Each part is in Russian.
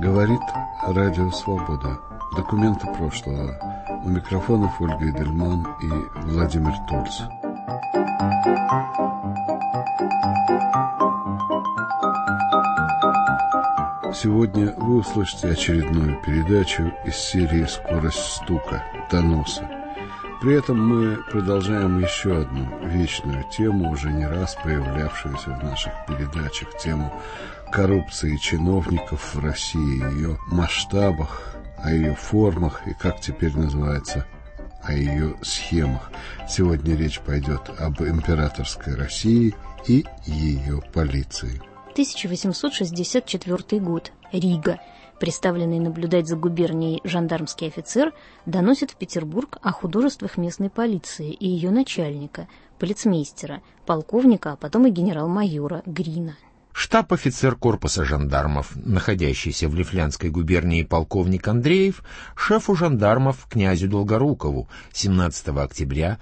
Говорит Радио Свобода. Документы прошлого. У микрофонов Ольга Эдельман и Владимир Тульц. Сегодня вы услышите очередную передачу из серии «Скорость стука. Доносы». При этом мы продолжаем еще одну вечную тему, уже не раз появлявшуюся в наших передачах, тему коррупции чиновников в России, ее масштабах, о ее формах и, как теперь называется, о ее схемах. Сегодня речь пойдет об императорской России и ее полиции. 1864 год. Рига. Представленный наблюдать за губернией жандармский офицер доносит в Петербург о художествах местной полиции и ее начальника, полицмейстера, полковника, а потом и генерал-майора Грина. Штаб-офицер корпуса жандармов, находящийся в Лифлянской губернии полковник Андреев, шефу жандармов князю Долгорукову 17 октября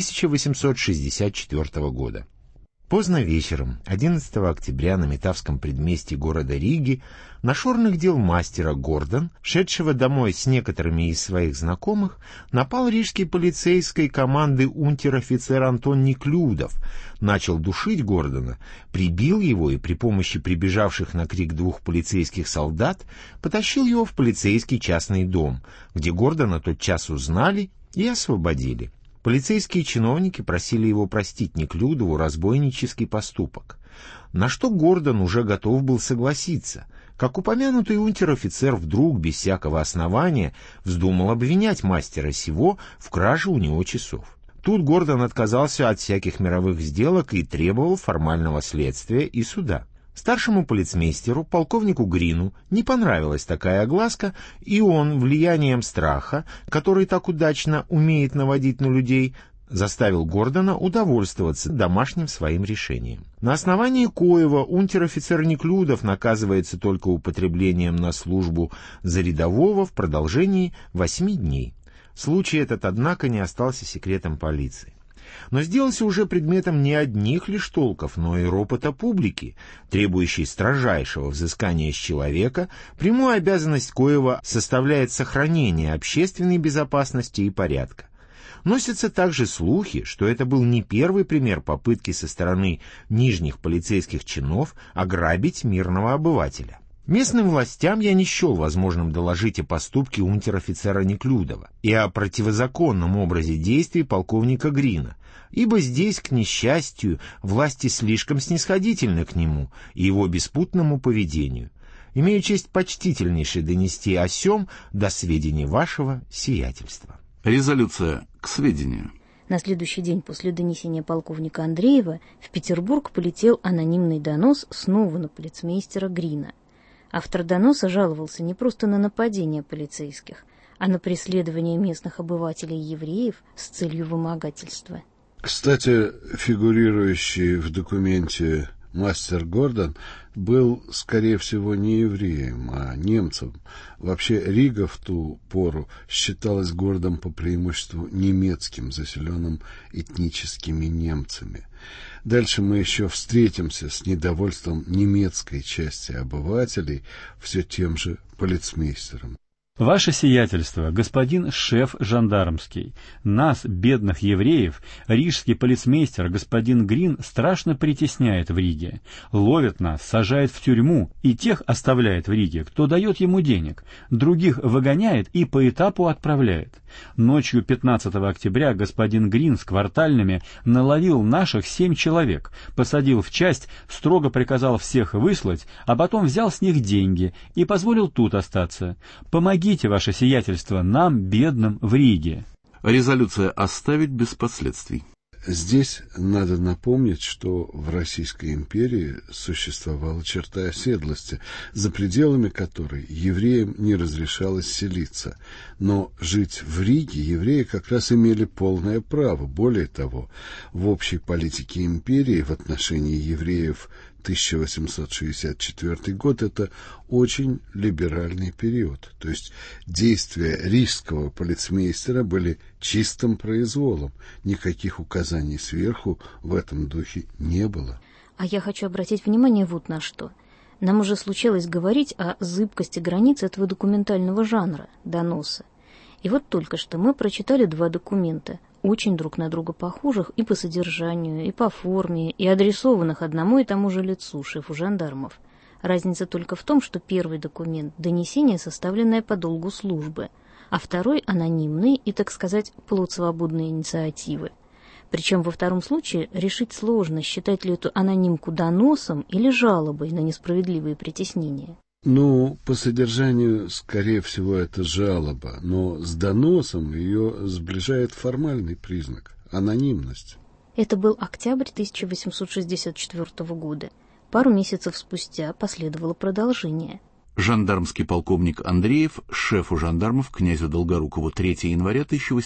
1864 года. Поздно вечером, 11 октября, на Метавском предместье города Риги, нашорных дел мастера Гордон, шедшего домой с некоторыми из своих знакомых, напал рижской полицейской команды унтер-офицер Антон Неклюдов, начал душить Гордона, прибил его и при помощи прибежавших на крик двух полицейских солдат потащил его в полицейский частный дом, где Гордона тотчас узнали и освободили. Полицейские чиновники просили его простить Неклюдову разбойнический поступок, на что Гордон уже готов был согласиться, как упомянутый унтер-офицер вдруг, без всякого основания, вздумал обвинять мастера сего в краже у него часов. Тут Гордон отказался от всяких мировых сделок и требовал формального следствия и суда. Старшему полицмейстеру, полковнику Грину, не понравилась такая огласка, и он, влиянием страха, который так удачно умеет наводить на людей, заставил Гордона удовольствоваться домашним своим решением. На основании коего унтер-офицер Неклюдов наказывается только употреблением на службу за рядового в продолжении 8 дней. Случай этот, однако, не остался секретом полиции, но сделался уже предметом не одних лишь толков, но и ропота публики, требующей строжайшего взыскания с человека, прямую обязанность коего составляет сохранение общественной безопасности и порядка. Носятся также слухи, что это был не первый пример попытки со стороны нижних полицейских чинов ограбить мирного обывателя. Местным властям я не счел возможным доложить о поступке унтер-офицера Неклюдова и о противозаконном образе действий полковника Грина, ибо здесь, к несчастью, власти слишком снисходительны к нему и его беспутному поведению. Имею честь почтительнейше донести о сем до сведения вашего сиятельства. Резолюция к сведению. На следующий день после донесения полковника Андреева в Петербург полетел анонимный донос снова на полицмейстера Грина. Автор доноса жаловался не просто на нападение полицейских, а на преследование местных обывателей-евреев с целью вымогательства. Кстати, фигурирующий в документе мастер Гордон был, скорее всего, не евреем, а немцем. Вообще, Рига в ту пору считалась городом по преимуществу немецким, заселенным этническими немцами. Дальше мы еще встретимся с недовольством немецкой части обывателей все тем же полицмейстером. Ваше сиятельство, господин шеф жандармский, нас, бедных евреев, рижский полицмейстер господин Грин страшно притесняет в Риге, ловит нас, сажает в тюрьму и тех оставляет в Риге, кто дает ему денег, других выгоняет и по этапу отправляет. Ночью 15 октября господин Грин с квартальными наловил наших 7 человек, посадил в часть, строго приказал всех выслать, а потом взял с них деньги и позволил тут остаться. Помогите, ваше сиятельство, нам, бедным, в Риге. Резолюция оставить без последствий. Здесь надо напомнить, что в Российской империи существовала черта оседлости, за пределами которой евреям не разрешалось селиться. Но жить в Риге евреи как раз имели полное право. Более того, в общей политике империи в отношении евреев 1864 год – это очень либеральный период. То есть действия рижского полицмейстера были чистым произволом. Никаких указаний сверху в этом духе не было. А я хочу обратить внимание вот на что. Нам уже случалось говорить о зыбкости границ этого документального жанра – доноса. И вот только что мы прочитали два документа, очень друг на друга похожих и по содержанию, и по форме, и адресованных одному и тому же лицу, шефу жандармов. Разница только в том, что первый документ – донесение, составленное по долгу службы, а второй – анонимный и, так сказать, плод свободной инициативы. Причем во втором случае решить сложно, считать ли эту анонимку доносом или жалобой на несправедливые притеснения. Ну, по содержанию, скорее всего, это жалоба, но с доносом ее сближает формальный признак – анонимность. Это был октябрь 1864 года. Пару месяцев спустя последовало продолжение. Жандармский полковник Андреев шефу жандармов князю Долгорукову 3 января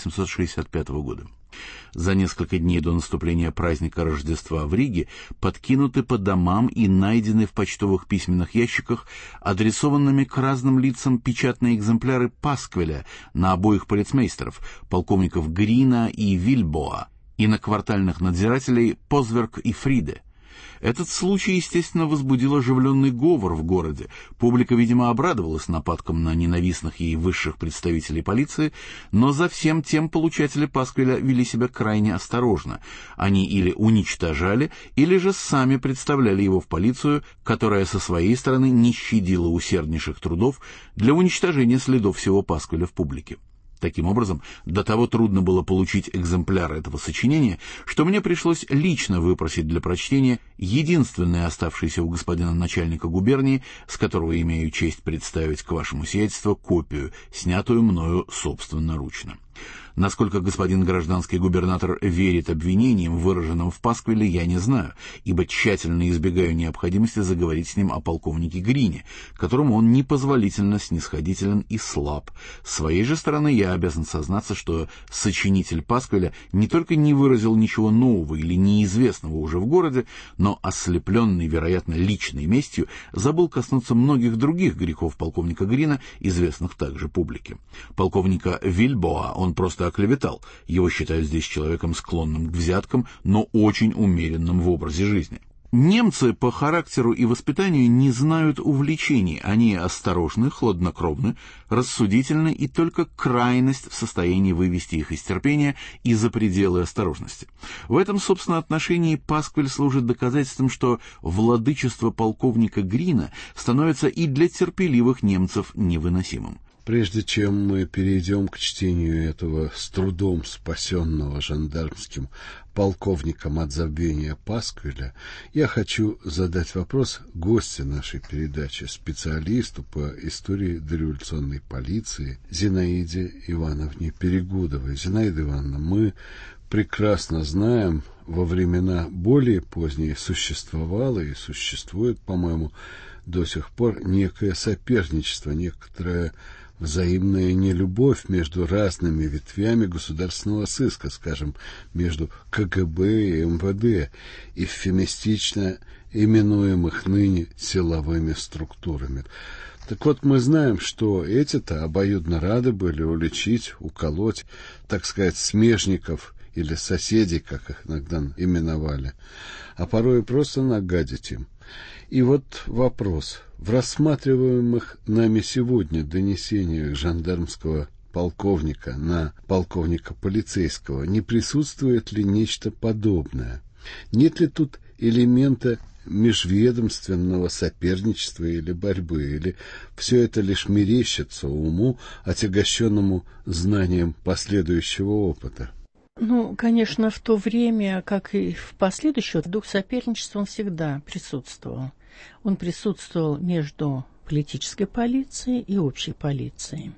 1865 года. За несколько дней до наступления праздника Рождества в Риге подкинуты по домам и найдены в почтовых письменных ящиках адресованными к разным лицам печатные экземпляры пасквиля на обоих полицмейстеров, полковников Грина и Вильбоа, и на квартальных надзирателей Позверк и Фриде. Этот случай, естественно, возбудил оживленный говор в городе. Публика, видимо, обрадовалась нападкам на ненавистных ей высших представителей полиции, но за всем тем получатели пасквиля вели себя крайне осторожно. Они или уничтожали, или же сами представляли его в полицию, которая со своей стороны не щадила усерднейших трудов для уничтожения следов всего пасквиля в публике. Таким образом, до того трудно было получить экземпляр этого сочинения, что мне пришлось лично выпросить для прочтения единственное оставшееся у господина начальника губернии, с которого имею честь представить к вашему сиятельству копию, снятую мною собственноручно. Насколько господин гражданский губернатор верит обвинениям, выраженным в пасквиле, я не знаю, ибо тщательно избегаю необходимости заговорить с ним о полковнике Грине, которому он непозволительно снисходителен и слаб. С своей же стороны я обязан сознаться, что сочинитель пасквиля не только не выразил ничего нового или неизвестного уже в городе, но, ослепленный, вероятно, личной местью, забыл коснуться многих других грехов полковника Грина, известных также публике. Полковника Вильбоа он просто оклеветал. Его считают здесь человеком, склонным к взяткам, но очень умеренным в образе жизни. Немцы по характеру и воспитанию не знают увлечений. Они осторожны, хладнокровны, рассудительны, и только крайность в состоянии вывести их из терпения и за пределы осторожности. В этом, собственно, отношении пасквиль служит доказательством, что владычество полковника Грина становится и для терпеливых немцев невыносимым. Прежде чем мы перейдем к чтению этого с трудом спасенного жандармским полковником от забвения пасквиля, я хочу задать вопрос гостю нашей передачи, специалисту по истории дореволюционной полиции Зинаиде Ивановне Перегудовой. Зинаида Ивановна, мы прекрасно знаем, во времена более поздние существовало и существует, по-моему, до сих пор некое соперничество, некоторая взаимная нелюбовь между разными ветвями государственного сыска, скажем, между КГБ и МВД, эвфемистично именуемых ныне силовыми структурами. Так вот, мы знаем, что эти-то обоюдно рады были уличить, уколоть, так сказать, смежников или соседей, как их иногда именовали, а порой и просто нагадить им. И вот вопрос. В рассматриваемых нами сегодня донесениях жандармского полковника на полковника полицейского не присутствует ли нечто подобное? Нет ли тут элемента межведомственного соперничества или борьбы, или все это лишь мерещится уму, отягощенному знанием последующего опыта? Ну, конечно, в то время, как и в последующем, дух соперничества он всегда присутствовал. Он присутствовал между политической полицией и общей полицией.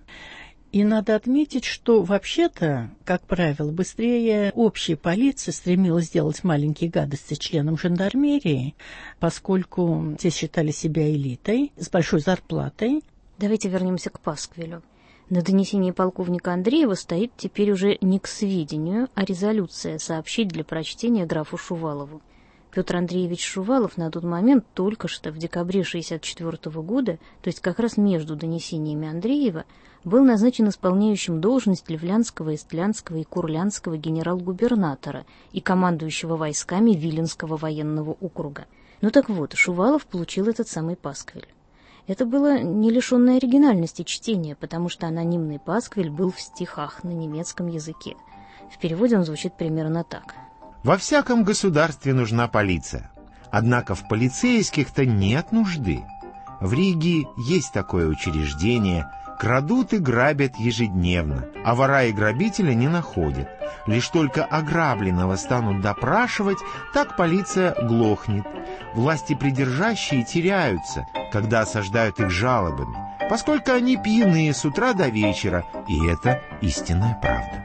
И надо отметить, что вообще-то, как правило, быстрее общая полиция стремилась сделать маленькие гадости членам жандармерии, поскольку те считали себя элитой с большой зарплатой. Давайте вернемся к пасквилю. На донесении полковника Андреева стоит теперь уже не к сведению, а резолюция сообщить для прочтения графу Шувалову. Петр Андреевич Шувалов на тот момент только что, в декабре 1964 года, то есть как раз между донесениями Андреева, был назначен исполняющим должность Ливлянского, Истлянского и Курлянского генерал-губернатора и командующего войсками Виленского военного округа. Ну так вот, Шувалов получил этот самый пасквиль. Это было не лишенное оригинальности чтения, потому что анонимный пасквиль был в стихах на немецком языке. В переводе он звучит примерно так. «Во всяком государстве нужна полиция. Однако в полицейских-то нет нужды. В Риге есть такое учреждение. Крадут и грабят ежедневно, а вора и грабителя не находят. Лишь только ограбленного станут допрашивать, так полиция глохнет. Власти придержащие теряются, когда осаждают их жалобами, поскольку они пьяны с утра до вечера, и это истинная правда».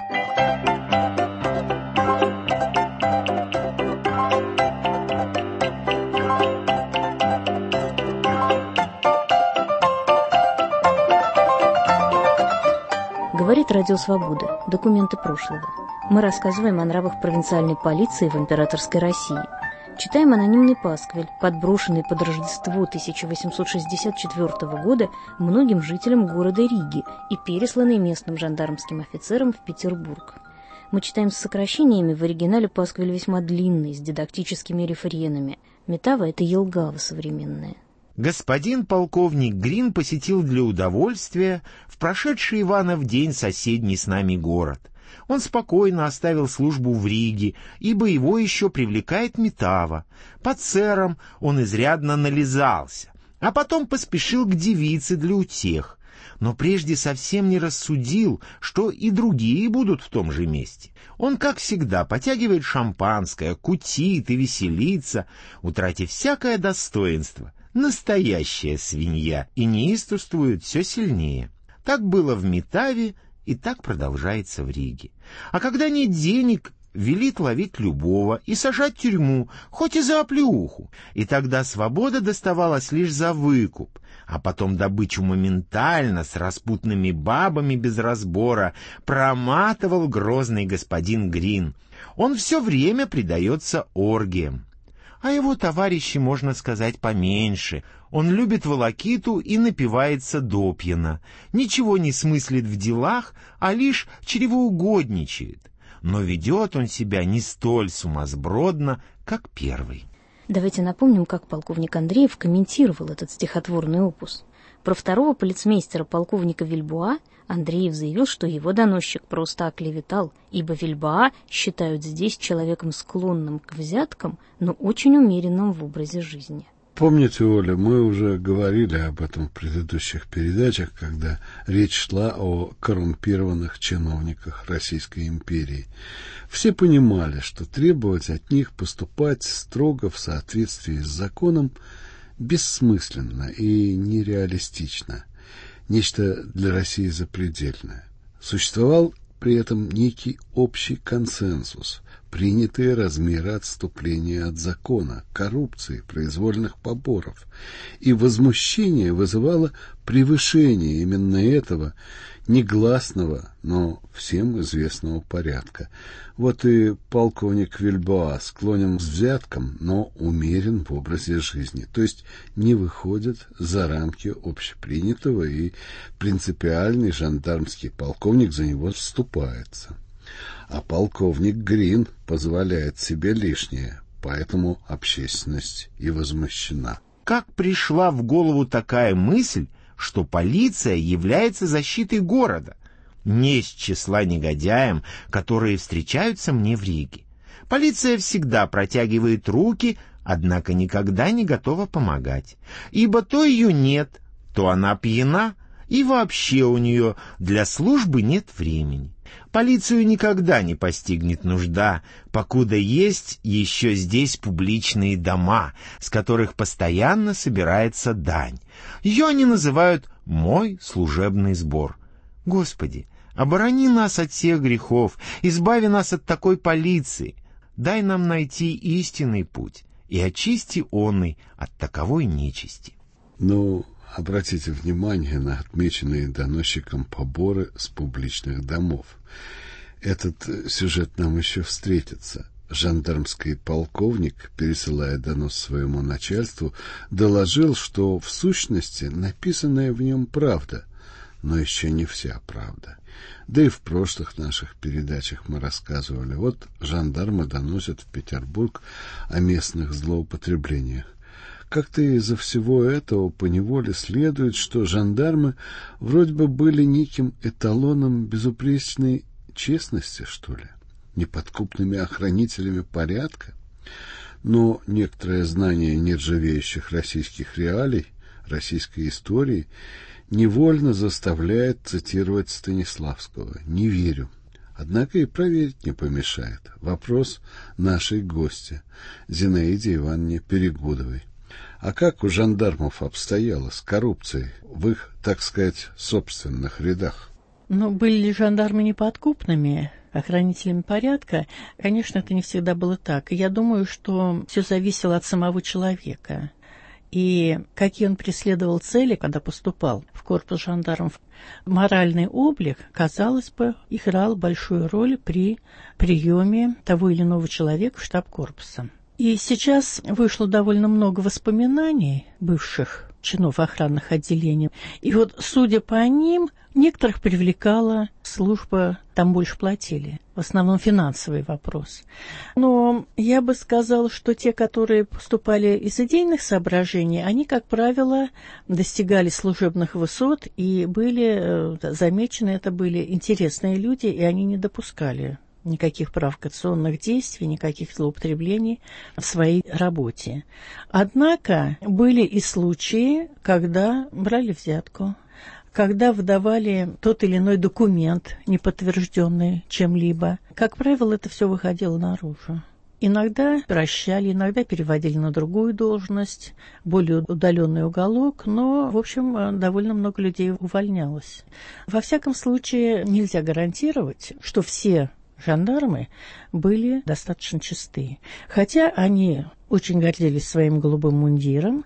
Говорит Радио Свобода. Документы прошлого. Мы рассказываем о нравах провинциальной полиции в императорской России. Читаем анонимный пасквиль, подброшенный под Рождество 1864 года многим жителям города Риги и пересланный местным жандармским офицерам в Петербург. Мы читаем с сокращениями, в оригинале пасквиль весьма длинный, с дидактическими рефренами. Метава — это Елгава современная. Господин полковник Грин посетил для удовольствия в прошедший Иванов день соседний с нами город. Он спокойно оставил службу в Риге, ибо его еще привлекает Метава. Под сэром он изрядно нализался, а потом поспешил к девице для утех. Но прежде совсем не рассудил, что и другие будут в том же месте. Он, как всегда, потягивает шампанское, кутит и веселится, утратив всякое достоинство. Настоящая свинья, и неистовствует все сильнее. Так было в Метаве, и так продолжается в Риге. А когда нет денег, велит ловить любого и сажать в тюрьму, хоть и за оплеуху. И тогда свобода доставалась лишь за выкуп, а потом добычу моментально с распутными бабами без разбора проматывал грозный господин Грин. Он все время предается оргиям. А его товарищи, можно сказать, поменьше. Он любит волокиту и напивается допьяно. Ничего не смыслит в делах, а лишь чревоугодничает. Но ведет он себя не столь сумасбродно, как первый. Давайте напомним, как полковник Андреев комментировал этот стихотворный опус. Про второго полицмейстера полковника Вильбоа Андреев заявил, что его доносчик просто оклеветал, ибо Вильбоа считают здесь человеком склонным к взяткам, но очень умеренным в образе жизни. Помните, Оля, мы уже говорили об этом в предыдущих передачах, когда речь шла о коррумпированных чиновниках Российской империи. Все понимали, что требовать от них поступать строго в соответствии с законом бессмысленно и нереалистично. Нечто для России запредельное. Существовал при этом некий общий консенсус, принятые размеры отступления от закона, коррупции, произвольных поборов. И возмущение вызывало превышение именно этого негласного, но всем известного порядка. Вот и полковник Вильбоа склонен к взяткам, но умерен в образе жизни, то есть не выходит за рамки общепринятого, и принципиальный жандармский полковник за него вступается. А полковник Грин позволяет себе лишнее, поэтому общественность и возмущена. Как пришла в голову такая мысль, что полиция является защитой города? Не из числа негодяям, которые встречаются мне в Риге. Полиция всегда протягивает руки, однако никогда не готова помогать, ибо то ее нет, то она пьяна, и вообще у нее для службы нет времени. Полицию никогда не постигнет нужда, покуда есть еще здесь публичные дома, с которых постоянно собирается дань. Ее они называют «мой служебный сбор». Господи, оборони нас от всех грехов, избави нас от такой полиции, дай нам найти истинный путь и очисти онный от таковой нечисти. Обратите внимание на отмеченные доносчиком поборы с публичных домов. Этот сюжет нам еще встретится. Жандармский полковник, пересылая донос своему начальству, доложил, что в сущности написанная в нем правда, но еще не вся правда. Да и в прошлых наших передачах мы рассказывали. Вот жандармы доносят в Петербург о местных злоупотреблениях. Как-то из-за всего этого поневоле следует, что жандармы вроде бы были неким эталоном безупречной честности, что ли, неподкупными охранителями порядка. Но некоторое знание нержавеющих российских реалий, российской истории невольно заставляет цитировать Станиславского. Не верю. Однако и проверить не помешает. Вопрос нашей гости, Зинаиде Ивановне Перегудовой. А как у жандармов обстояло с коррупцией в их, так сказать, собственных рядах? Ну, были ли жандармы неподкупными охранителями порядка? Конечно, это не всегда было так. И я думаю, что все зависело от самого человека. И какие он преследовал цели, когда поступал в корпус жандармов. Моральный облик, казалось бы, играл большую роль при приеме того или иного человека в штаб корпуса. И сейчас вышло довольно много воспоминаний бывших чинов охранных отделений. И вот, судя по ним, некоторых привлекала служба, там больше платили. В основном финансовый вопрос. Но я бы сказала, что те, которые поступали из идейных соображений, они, как правило, достигали служебных высот и были замечены, это были интересные люди, и они не допускали никаких провокационных действий, никаких злоупотреблений в своей работе. Однако были и случаи, когда брали взятку, когда выдавали тот или иной документ, не подтвержденный чем-либо. Как правило, это все выходило наружу. Иногда прощали, иногда переводили на другую должность, более удаленный уголок, но, в общем, довольно много людей увольнялось. Во всяком случае, нельзя гарантировать, что все жандармы были достаточно чисты. Хотя они очень гордились своим голубым мундиром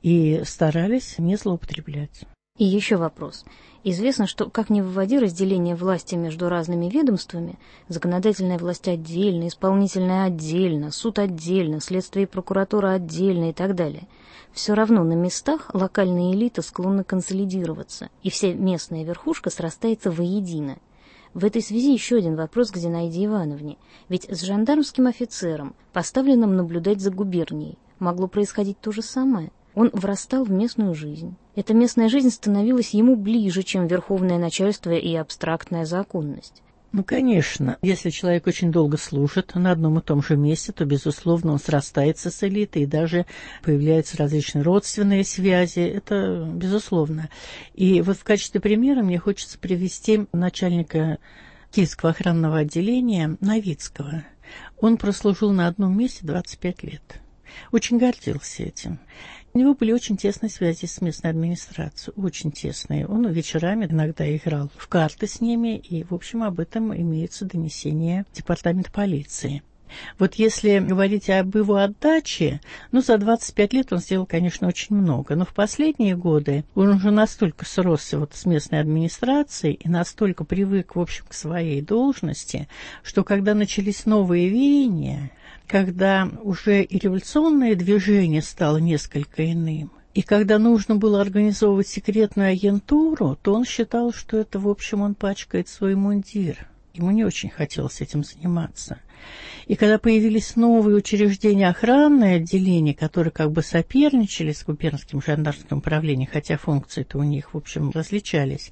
и старались не злоупотреблять. И еще вопрос. Известно, что как ни выводи разделение власти между разными ведомствами, законодательная власть отдельно, исполнительная отдельно, суд отдельно, следствие и прокуратура отдельно и так далее, все равно на местах локальная элита склонна консолидироваться, и вся местная верхушка срастается воедино. В этой связи еще один вопрос к Зинаиде Ивановне. Ведь с жандармским офицером, поставленным наблюдать за губернией, могло происходить то же самое. Он врастал в местную жизнь. Эта местная жизнь становилась ему ближе, чем верховное начальство и абстрактная законность. Ну, конечно, если человек очень долго служит на одном и том же месте, то, безусловно, он срастается с элитой, и даже появляются различные родственные связи, это безусловно. И вот в качестве примера мне хочется привести начальника Киевского охранного отделения Новицкого. Он прослужил на одном месте 25 лет. Очень гордился этим. У него были очень тесные связи с местной администрацией, очень тесные. Он вечерами иногда играл в карты с ними, и, в общем, об этом имеется донесение департамента полиции. Вот если говорить об его отдаче, за 25 лет он сделал, конечно, очень много. Но в последние годы он уже настолько сросся с местной администрацией и настолько привык, в общем, к своей должности, что когда начались новые веяния, когда уже и революционное движение стало несколько иным, и когда нужно было организовывать секретную агентуру, то он считал, что это, в общем, он пачкает свой мундир. Ему не очень хотелось этим заниматься. И когда появились новые учреждения, охранные отделения, которые как бы соперничали с губернским жандармским управлением, хотя функции-то у них, в общем, различались,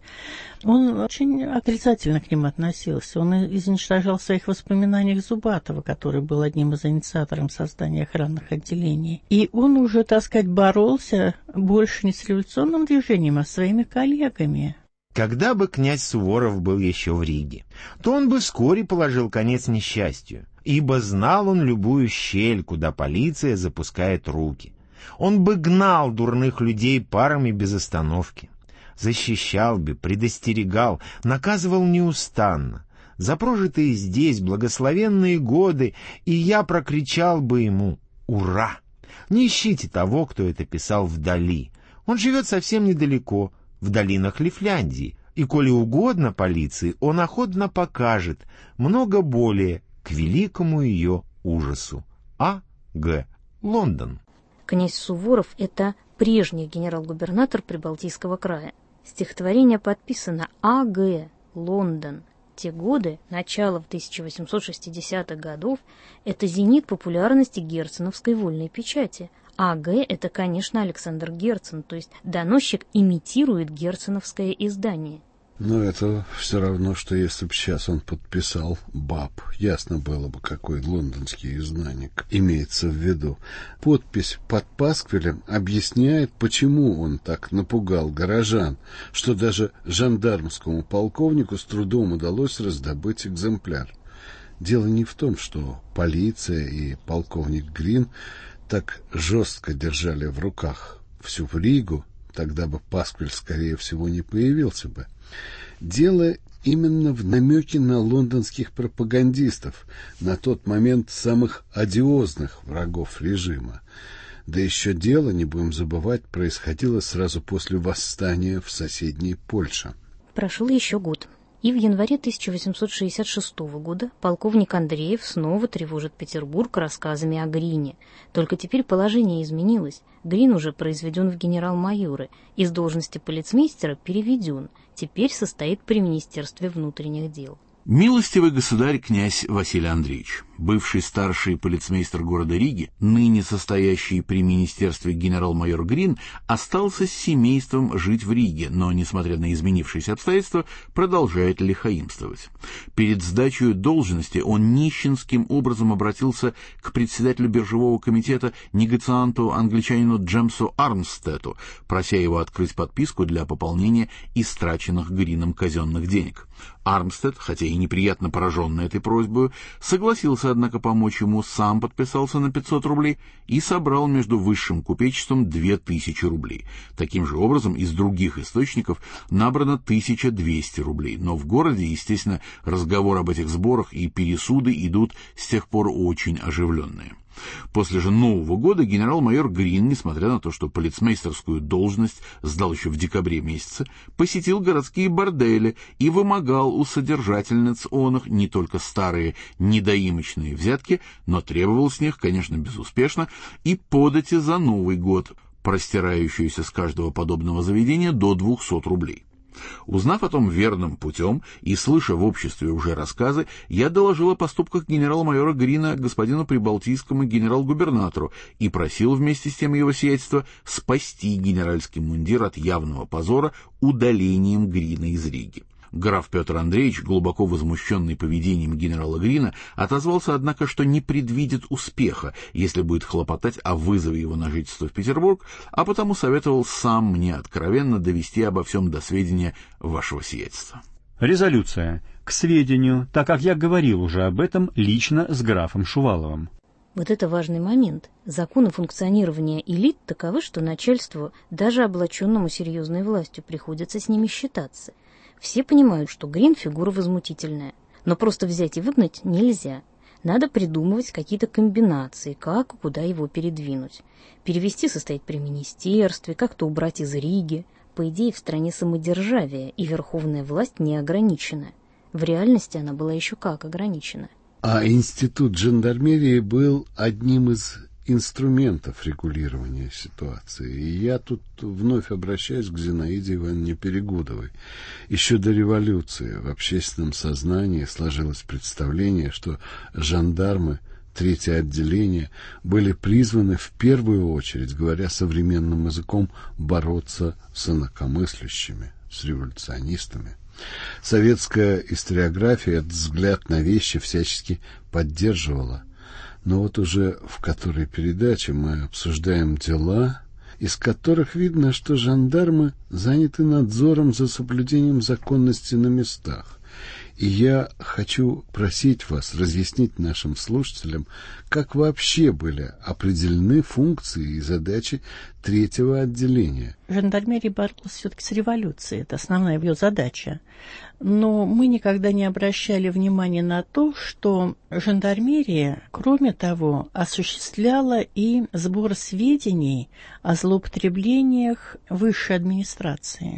он очень отрицательно к ним относился. Он изничтожал в своих воспоминаниях Зубатова, который был одним из инициаторов создания охранных отделений. И он уже, так сказать, боролся больше не с революционным движением, а с своими коллегами. Когда бы князь Суворов был еще в Риге, то он бы вскоре положил конец несчастью, ибо знал он любую щель, куда полиция запускает руки. Он бы гнал дурных людей парами без остановки, защищал бы, предостерегал, наказывал неустанно. За прожитые здесь благословенные годы и я прокричал бы ему «Ура!». Не ищите того, кто это писал вдали. Он живет совсем недалеко, в долинах Лифляндии, и, коли угодно полиции, он охотно покажет много более к великому ее ужасу. А. Г. Лондон. Князь Суворов – это прежний генерал-губернатор Прибалтийского края. Стихотворение подписано А. Г. Лондон. Те годы, начало 1860-х годов, это зенит популярности герценовской вольной печати, А Г – это, конечно, Александр Герцен, то есть доносчик имитирует герценовское издание. Но это все равно, что если бы сейчас он подписал БАП, ясно было бы, какой лондонский изгнанник имеется в виду. Подпись под пасквилем объясняет, почему он так напугал горожан, что даже жандармскому полковнику с трудом удалось раздобыть экземпляр. Дело не в том, что полиция и полковник Грин так жестко держали в руках всю Ригу, тогда бы пасквиль, скорее всего, не появился бы. Дело именно в намеке на лондонских пропагандистов, на тот момент самых одиозных врагов режима. Да еще дело, не будем забывать, происходило сразу после восстания в соседней Польше. Прошел еще год. И в январе 1866 года полковник Андреев снова тревожит Петербург рассказами о Грине. Только теперь положение изменилось. Грин уже произведен в генерал-майоры, из должности полицмейстера переведен. Теперь состоит при Министерстве внутренних дел. Милостивый государь князь Василий Андреевич, бывший старший полицмейстер города Риги, ныне состоящий при министерстве генерал-майор Грин, остался с семейством жить в Риге, но, несмотря на изменившиеся обстоятельства, продолжает лихаимствовать. Перед сдачей должности он нищенским образом обратился к председателю биржевого комитета негацианту-англичанину Джемсу Армстету, прося его открыть подписку для пополнения истраченных Грином казенных денег. Армстед, хотя и неприятно пораженный этой просьбой, согласился, однако, помочь ему, сам подписался на 500 рублей и собрал между высшим купечеством 2000 рублей. Таким же образом, из других источников набрано 1200 рублей. Но в городе, естественно, разговор об этих сборах и пересуды идут с тех пор очень оживленные. После же Нового года генерал-майор Грин, несмотря на то, что полицмейстерскую должность сдал еще в декабре месяце, посетил городские бордели и вымогал у содержательниц оных не только старые недоимочные взятки, но требовал с них, конечно, безуспешно, и подати за Новый год, простирающуюся с каждого подобного заведения до 200 рублей. Узнав о том верным путем и слыша в обществе уже рассказы, я доложил о поступках генерала-майора Грина господину прибалтийскому генерал-губернатору и просил вместе с тем его сиятельство спасти генеральский мундир от явного позора удалением Грина из Риги. Граф Петр Андреевич, глубоко возмущенный поведением генерала Грина, отозвался, однако, что не предвидит успеха, если будет хлопотать о вызове его на жительство в Петербург, а потому советовал сам мне откровенно довести обо всем до сведения вашего сиятельства. Резолюция. К сведению, так как я говорил уже об этом лично с графом Шуваловым. Вот это важный момент. Законы функционирования элит таковы, что начальству, даже облаченному серьезной властью, приходится с ними считаться. Все понимают, что Грин – фигура возмутительная, но просто взять и выгнать нельзя. Надо придумывать какие-то комбинации, как и куда его передвинуть. Перевести состоит при министерстве, как-то убрать из Риги. По идее, в стране самодержавие, и верховная власть не ограничена. В реальности она была еще как ограничена. А институт жандармерии был одним из инструментов регулирования ситуации. И я тут вновь обращаюсь к Зинаиде Ивановне Перегудовой. Еще до революции в общественном сознании сложилось представление, что жандармы, третье отделение, были призваны в первую очередь, говоря современным языком, бороться с инакомыслящими, с революционистами. Советская историография этот взгляд на вещи всячески поддерживала. Но вот уже в которой передаче мы обсуждаем дела, из которых видно, что жандармы заняты надзором за соблюдением законности на местах. И я хочу просить вас разъяснить нашим слушателям, как вообще были определены функции и задачи третьего отделения. Жандармерия боролась все-таки с революцией, это основная ее задача. Но мы никогда не обращали внимания на то, что жандармерия, кроме того, осуществляла и сбор сведений о злоупотреблениях высшей администрации.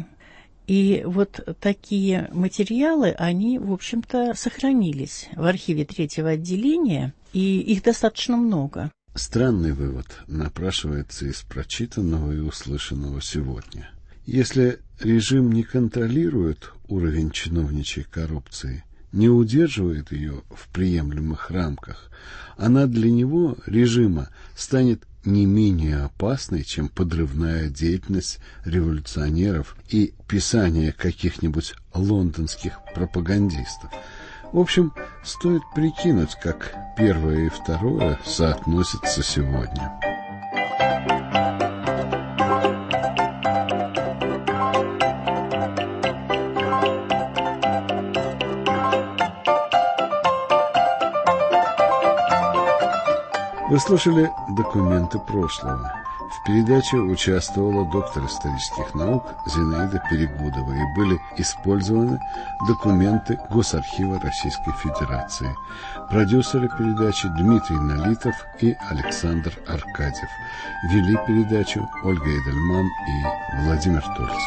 И вот такие материалы, они, в общем-то, сохранились в архиве третьего отделения, и их достаточно много. Странный вывод напрашивается из прочитанного и услышанного сегодня. Если режим не контролирует уровень чиновничьей коррупции, не удерживает ее в приемлемых рамках, она для него, режима, станет не менее опасной, чем подрывная деятельность революционеров и писание каких-нибудь лондонских пропагандистов. В общем, стоит прикинуть, как первое и второе соотносятся сегодня. Вы слушали «Документы прошлого». В передаче участвовала доктор исторических наук Зинаида Перегудова и были использованы документы Госархива Российской Федерации. Продюсеры передачи Дмитрий Налитов и Александр Аркадьев. Вели передачу Ольга Эдельман и Владимир Тольцев.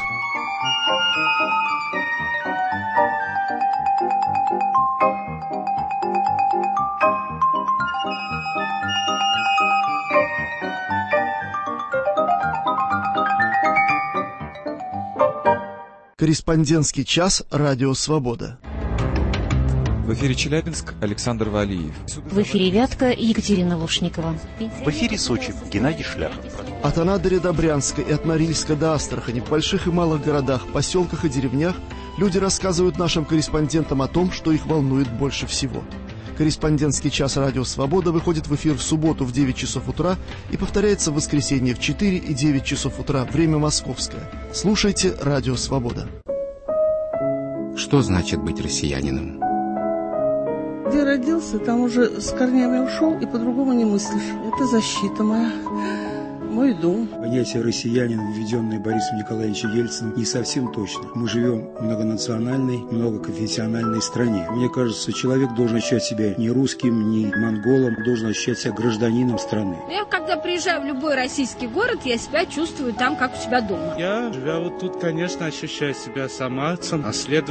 Корреспондентский час «Радио Свобода». В эфире Челябинск, Александр Валиев. В эфире Вятка, Екатерина Лушникова. В эфире Сочи, Геннадий Шляхов. От Анадыря до Брянска и от Норильска до Астрахани, в больших и малых городах, поселках и деревнях люди рассказывают нашим корреспондентам о том, что их волнует больше всего. Корреспондентский час «Радио Свобода» выходит в эфир в субботу в 9 часов утра и повторяется в воскресенье в 4 и 9 часов утра, время московское. Слушайте «Радио Свобода». Что значит быть россиянином? Где родился, там уже с корнями ушел, и по-другому не мыслишь. Это защита моя, мой дом. Понятие «россиянин», введенное Борисом Николаевичем Ельциным, не совсем точно. Мы живем в многонациональной, многоконфессиональной стране. Мне кажется, человек должен ощущать себя не русским, не монголом, должен ощущать себя гражданином страны. Я, когда приезжаю в любой российский город, я себя чувствую там, как у себя дома. Я, живя вот тут, конечно, ощущаю себя самарцем, а следовательно,